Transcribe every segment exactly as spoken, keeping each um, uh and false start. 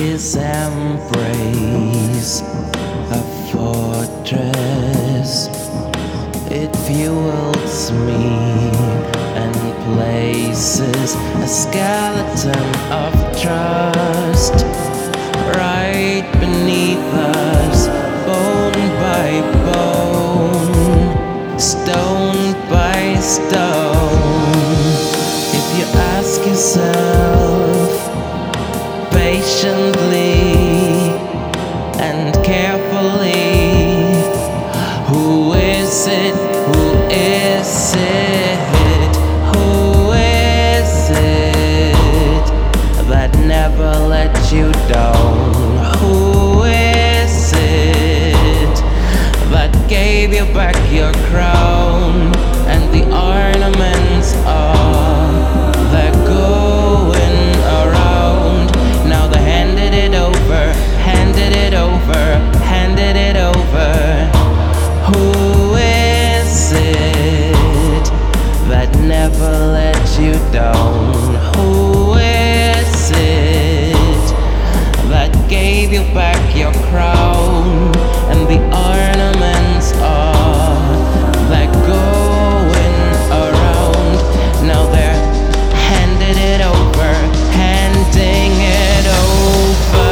his embrace, a fortress. It fuels me and places a skeleton of trust right beneath us, bone by bone, stone by stone. If you ask yourself patiently and carefully, who is it? Who is it? Who is it that never let you down? Who is it that gave you back your crown and the ornaments are they're going around? Now they handed it over, handed it over, handed it over. Who is it that never let you down? Who is it that gave you back your crown and the ornaments are they're going around? Now they're handed it over, handing it over.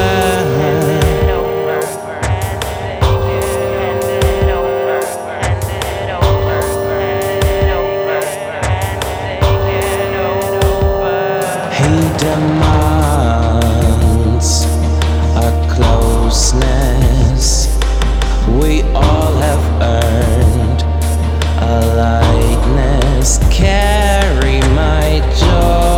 He demands a closeness we all have earned, a lightness. Carry my joy.